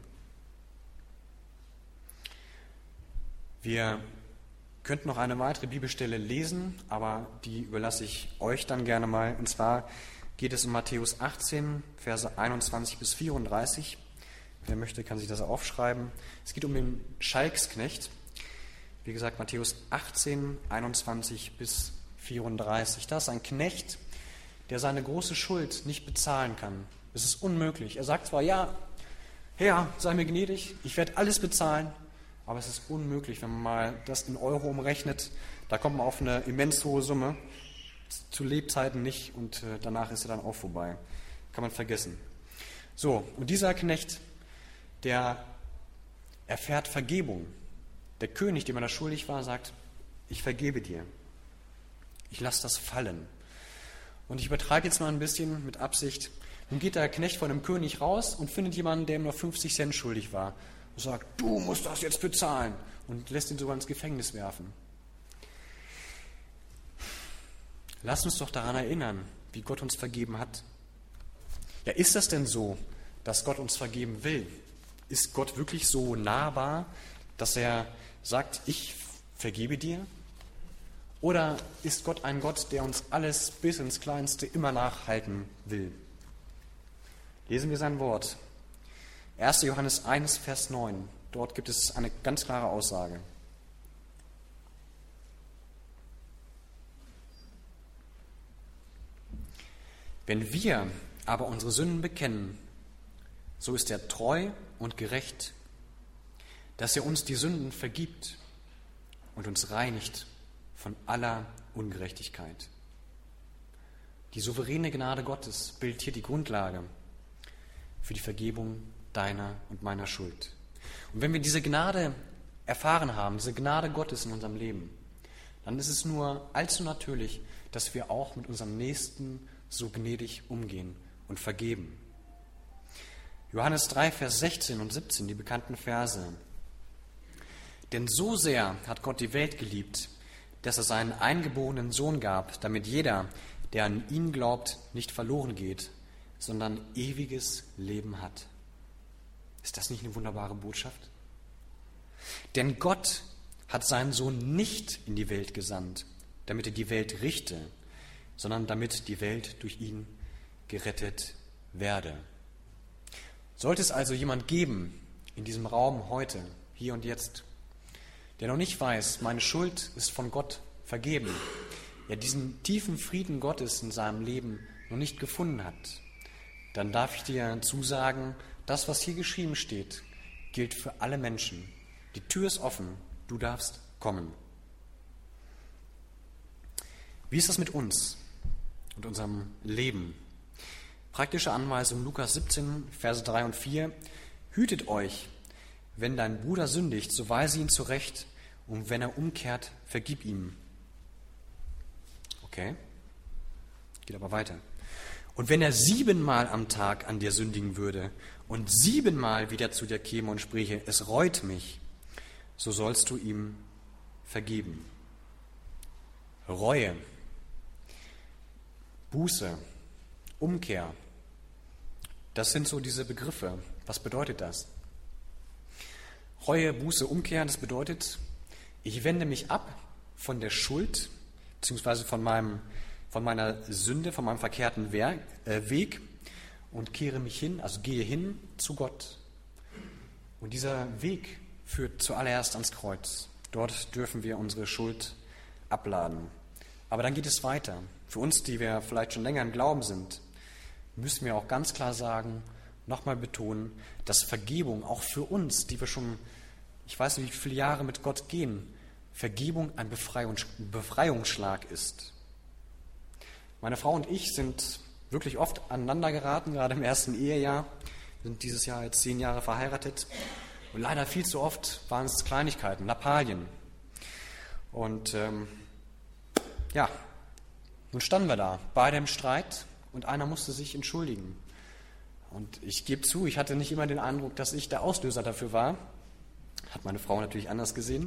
Wir könnten noch eine weitere Bibelstelle lesen, aber die überlasse ich euch dann gerne mal. Und zwar geht es um Matthäus achtzehn, Verse einundzwanzig bis vierunddreißig. Wer möchte, kann sich das aufschreiben. Es geht um den Schalksknecht. Wie gesagt, Matthäus achtzehn, einundzwanzig bis vierunddreißig. Da ist ein Knecht, der seine große Schuld nicht bezahlen kann. Es ist unmöglich. Er sagt zwar, ja, Herr, sei mir gnädig, ich werde alles bezahlen, aber es ist unmöglich, wenn man mal das in Euro umrechnet, Da kommt man auf eine immens hohe Summe, zu Lebzeiten nicht und äh, danach ist er dann auch vorbei. Kann man vergessen. So, und dieser Knecht, der erfährt Vergebung. Der König, dem er da schuldig war, sagt, ich vergebe dir. Ich lasse das fallen. Und ich übertreibe jetzt mal ein bisschen mit Absicht. Nun geht der Knecht von dem König raus und findet jemanden, der ihm nur fünfzig Cent schuldig war. Und sagt, du musst das jetzt bezahlen. Und lässt ihn sogar ins Gefängnis werfen. Lass uns doch daran erinnern, wie Gott uns vergeben hat. Ja, ist das denn so, dass Gott uns vergeben will? Ist Gott wirklich so nahbar, dass er sagt, ich vergebe dir? Oder ist Gott ein Gott, der uns alles bis ins Kleinste immer nachhalten will? Lesen wir sein Wort. erster Johannes eins, Vers neun. Dort gibt es eine ganz klare Aussage. Wenn wir aber unsere Sünden bekennen, so ist er treu und gerecht, dass er uns die Sünden vergibt und uns reinigt von aller Ungerechtigkeit. Die souveräne Gnade Gottes bildet hier die Grundlage für die Vergebung deiner und meiner Schuld. Und wenn wir diese Gnade erfahren haben, diese Gnade Gottes in unserem Leben, dann ist es nur allzu natürlich, dass wir auch mit unserem Nächsten so gnädig umgehen und vergeben. Johannes drei, Vers sechzehn und siebzehn, die bekannten Verse. Denn so sehr hat Gott die Welt geliebt, dass er seinen eingeborenen Sohn gab, damit jeder, der an ihn glaubt, nicht verloren geht, sondern ewiges Leben hat. Ist das nicht eine wunderbare Botschaft? Denn Gott hat seinen Sohn nicht in die Welt gesandt, damit er die Welt richte, sondern damit die Welt durch ihn gerettet werde. Sollte es also jemand geben in diesem Raum heute, hier und jetzt, der noch nicht weiß, meine Schuld ist von Gott vergeben, der diesen tiefen Frieden Gottes in seinem Leben noch nicht gefunden hat, dann darf ich dir zusagen, das, was hier geschrieben steht, gilt für alle Menschen. Die Tür ist offen, du darfst kommen. Wie ist das mit uns und unserem Leben? Praktische Anweisung Lukas siebzehn, Verse drei und vier. Hütet euch, wenn dein Bruder sündigt, so weise ihn zurecht, und wenn er umkehrt, vergib ihm. Okay, geht aber weiter. Und wenn er siebenmal am Tag an dir sündigen würde und siebenmal wieder zu dir käme und spräche, es reut mich, so sollst du ihm vergeben. Reue, Buße, Umkehr, das sind so diese Begriffe. Was bedeutet das? Reue, Buße, Umkehr, das bedeutet, ich wende mich ab von der Schuld, beziehungsweise von, meinem, von meiner Sünde, von meinem verkehrten Weg und kehre mich hin, also gehe hin zu Gott. Und dieser Weg führt zuallererst ans Kreuz. Dort dürfen wir unsere Schuld abladen. Aber dann geht es weiter. Für uns, die wir vielleicht schon länger im Glauben sind, müssen wir auch ganz klar sagen, nochmal betonen, dass Vergebung auch für uns, die wir schon, ich weiß nicht, wie viele Jahre mit Gott gehen, Vergebung ein Befreiungs- Befreiungsschlag ist. Meine Frau und ich sind wirklich oft aneinander geraten, gerade im ersten Ehejahr. Wir sind dieses Jahr jetzt zehn Jahre verheiratet. Und leider viel zu oft waren es Kleinigkeiten, Lappalien. Und ähm, ja, nun standen wir da, beide im Streit und einer musste sich entschuldigen. Und ich gebe zu, ich hatte nicht immer den Eindruck, dass ich der Auslöser dafür war. Hat meine Frau natürlich anders gesehen.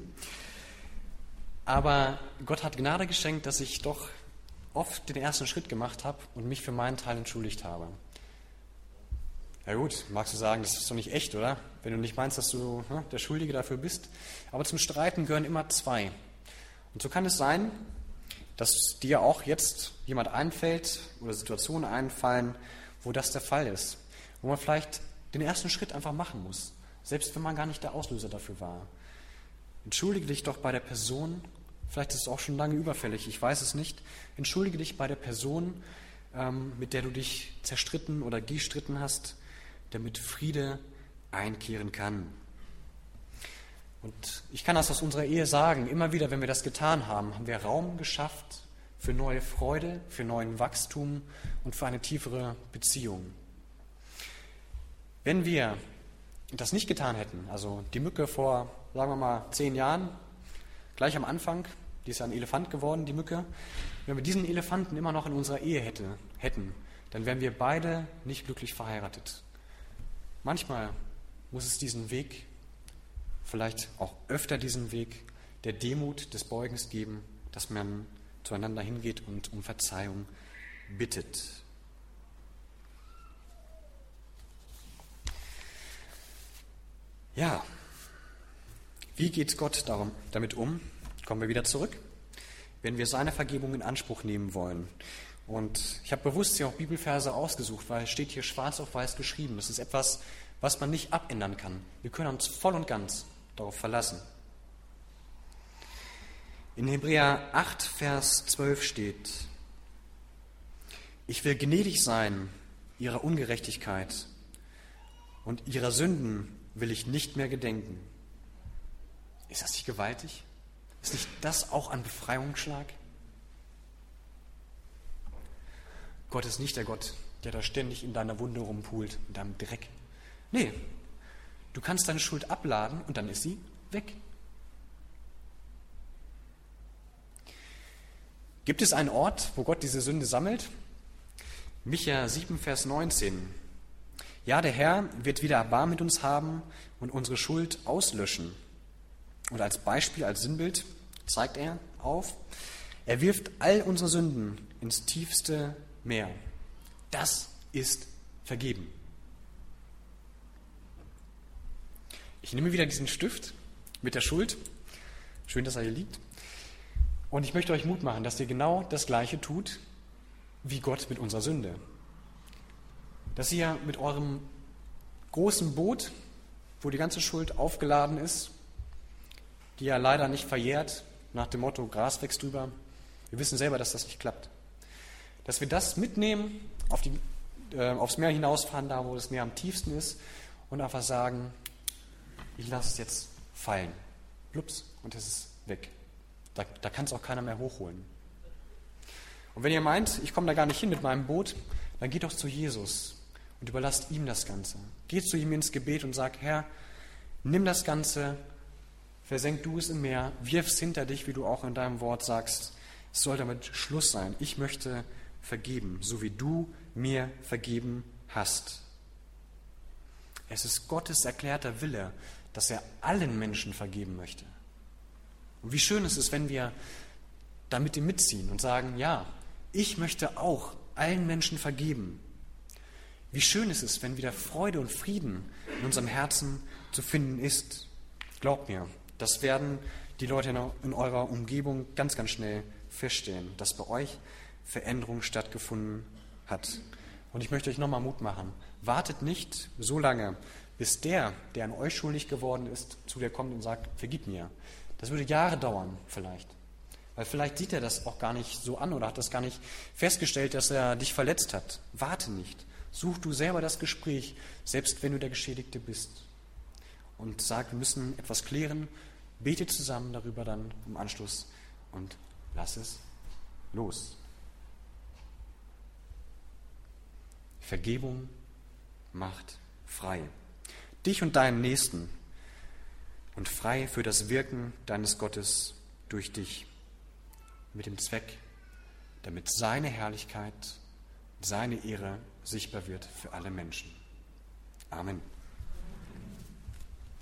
Aber Gott hat Gnade geschenkt, dass ich doch oft den ersten Schritt gemacht habe und mich für meinen Teil entschuldigt habe. Ja gut, magst du sagen, das ist doch nicht echt, oder? Wenn du nicht meinst, dass du ne, der Schuldige dafür bist. Aber zum Streiten gehören immer zwei. Und so kann es sein, dass dir auch jetzt jemand einfällt oder Situationen einfallen, wo das der Fall ist. Wo man vielleicht den ersten Schritt einfach machen muss, selbst wenn man gar nicht der Auslöser dafür war. Entschuldige dich doch bei der Person, vielleicht ist es auch schon lange überfällig, ich weiß es nicht. Entschuldige dich bei der Person, ähm, mit der du dich zerstritten oder gestritten hast, damit Friede einkehren kann. Und ich kann das aus unserer Ehe sagen, immer wieder, wenn wir das getan haben, haben wir Raum geschafft für neue Freude, für neuen Wachstum und für eine tiefere Beziehung. Wenn wir das nicht getan hätten, also die Mücke vor, sagen wir mal, zehn Jahren, gleich am Anfang, die ist ja ein Elefant geworden, die Mücke, wenn wir diesen Elefanten immer noch in unserer Ehe hätte, hätten, dann wären wir beide nicht glücklich verheiratet. Manchmal muss es diesen Weg, vielleicht auch öfter diesen Weg der Demut, des Beugens geben, dass man zueinander hingeht und um Verzeihung bittet. Ja, wie geht Gott darum, damit um? Kommen wir wieder zurück. Wenn wir seine Vergebung in Anspruch nehmen wollen. Und ich habe bewusst hier auch Bibelverse ausgesucht, weil es steht hier schwarz auf weiß geschrieben. Das ist etwas, was man nicht abändern kann. Wir können uns voll und ganz darauf verlassen. In Hebräer acht, Vers zwölf steht: Ich will gnädig sein ihrer Ungerechtigkeit und ihrer Sünden will ich nicht mehr gedenken. Ist das nicht gewaltig? Ist nicht das auch ein Befreiungsschlag? Gott ist nicht der Gott, der da ständig in deiner Wunde rumpult, in deinem Dreck. Nee, du kannst deine Schuld abladen und dann ist sie weg. Gibt es einen Ort, wo Gott diese Sünde sammelt? Micha sieben, Vers neunzehn. Ja, der Herr wird wieder Erbarmen mit uns haben und unsere Schuld auslöschen. Und als Beispiel, als Sinnbild zeigt er auf, er wirft all unsere Sünden ins tiefste Meer. Das ist vergeben. Ich nehme wieder diesen Stift mit der Schuld. Schön, dass er hier liegt. Und ich möchte euch Mut machen, dass ihr genau das Gleiche tut, wie Gott mit unserer Sünde. Dass ihr mit eurem großen Boot, wo die ganze Schuld aufgeladen ist, die ja leider nicht verjährt, nach dem Motto, Gras wächst drüber. Wir wissen selber, dass das nicht klappt. Dass wir das mitnehmen, auf die, äh, aufs Meer hinausfahren, da wo das Meer am tiefsten ist, und einfach sagen, ich lasse es jetzt fallen. Plups, und es ist weg. Da, da kann es auch keiner mehr hochholen. Und wenn ihr meint, ich komme da gar nicht hin mit meinem Boot, dann geht doch zu Jesus und überlasst ihm das Ganze. Geht zu ihm ins Gebet und sagt, Herr, nimm das Ganze, versenk du es im Meer, wirf es hinter dich, wie du auch in deinem Wort sagst. Es soll damit Schluss sein. Ich möchte vergeben, so wie du mir vergeben hast. Es ist Gottes erklärter Wille, dass er allen Menschen vergeben möchte. Und wie schön ist es, wenn wir da mit ihm mitziehen und sagen, ja, ich möchte auch allen Menschen vergeben. Wie schön ist es, wenn wieder Freude und Frieden in unserem Herzen zu finden ist. Glaubt mir, das werden die Leute in eurer Umgebung ganz, ganz schnell feststellen, dass bei euch Veränderung stattgefunden hat. Und ich möchte euch nochmal Mut machen. Wartet nicht so lange, bis der, der an euch schuldig geworden ist, zu dir kommt und sagt, vergib mir. Das würde Jahre dauern vielleicht. Weil vielleicht sieht er das auch gar nicht so an oder hat das gar nicht festgestellt, dass er dich verletzt hat. Warte nicht. Such du selber das Gespräch, selbst wenn du der Geschädigte bist. Und sag, wir müssen etwas klären. Bete zusammen darüber dann im Anschluss und lass es los. Vergebung macht frei. Dich und deinen Nächsten. Und frei für das Wirken deines Gottes durch dich. Mit dem Zweck, damit seine Herrlichkeit, seine Ehre sichtbar wird für alle Menschen. Amen.